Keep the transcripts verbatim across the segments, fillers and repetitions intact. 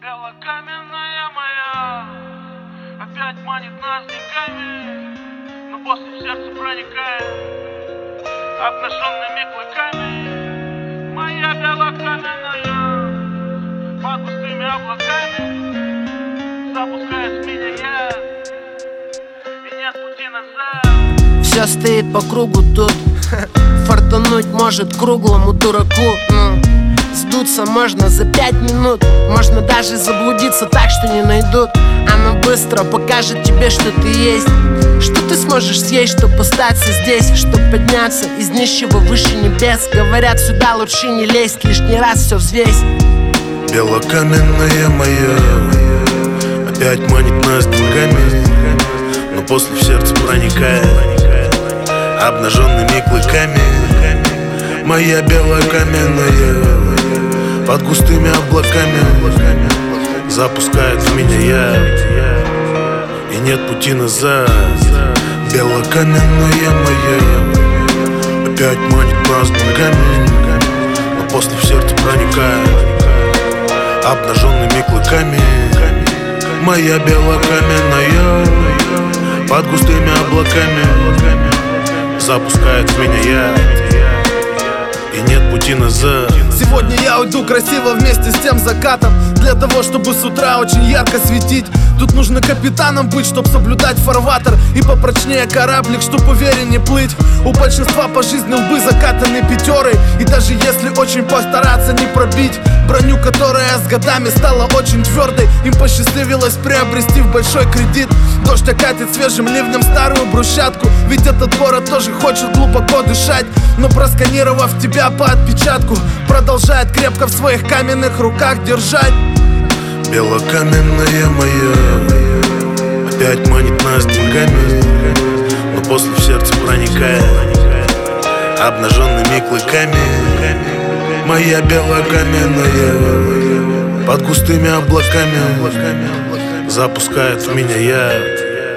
Белокаменная моя опять манит нас деньгами, но после в сердце проникает обнаженными клыками. Моя белокаменная под густыми облаками запускает в меня яд, и нет пути назад. Все стоит по кругу тут. Фартануть может круглому дураку, ну, сдуться можно за пять минут. Можно даже заблудиться так, что не найдут. Оно быстро покажет тебе, что ты есть, что ты сможешь съесть, чтоб остаться здесь, чтоб подняться из нищего выше небес. Говорят, сюда лучше не лезть, лишний раз все взвесь. Белокаменная моя опять манит нас деньгами, но после в сердце проникает обнаженными клыками. Моя белокаменная под густыми облаками запускает в меня яд, и нет пути назад. Белокаменная моя опять манит нас деньгами, но после в сердце проникает обнаженными клыками. Моя белокаменная под густыми облаками запускает в меня яд, и нет пути назад. Сегодня я уйду красиво вместе с тем закатом, для того, чтобы с утра очень ярко светить. Тут нужно капитаном быть, чтоб соблюдать фарватер, и попрочнее кораблик, чтоб увереннее плыть. У большинства по жизни лбы закатаны пятерой, и даже если очень постараться не пробить броню, которая с годами стала очень твердой, им посчастливилось приобрести в большой кредит. Дождь окатит свежим ливнем старую брусчатку, ведь этот город тоже хочет глубоко дышать, но просканировав тебя по отпечатку, продолжает крепко в своих каменных руках держать. Белокаменная моя опять манит нас деньгами, но после в сердце проникает обнаженными клыками. Моя белокаменная под густыми облаками запускает в меня яд,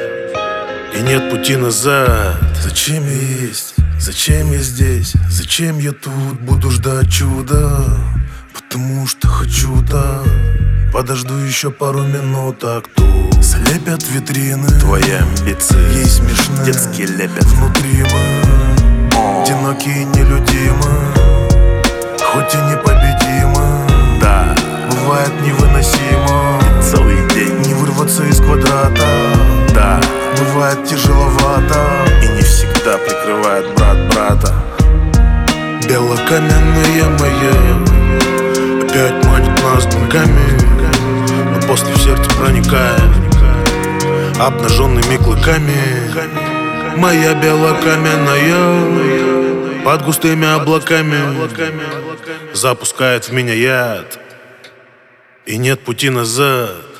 и нет пути назад. Зачем я есть? Зачем я здесь? Зачем я тут? Буду ждать чуда, потому что хочу, да. Подожду еще пару минут, а кто слепят витрины? Твои амбиции ей смешны, детские лепят. Внутри мы одинокие и нелюдимы, хоть и непобедимы. Да, бывает невыносимо и целый день не вырваться из квадрата. Да, бывает тяжеловато, и не всегда прикрывает брат брата. Белокаменная моя опять манит нас деньгами, но после в сердце проникает обнаженными клыками. Моя белокаменная под густыми облаками запускает в меня яд, и нет пути назад.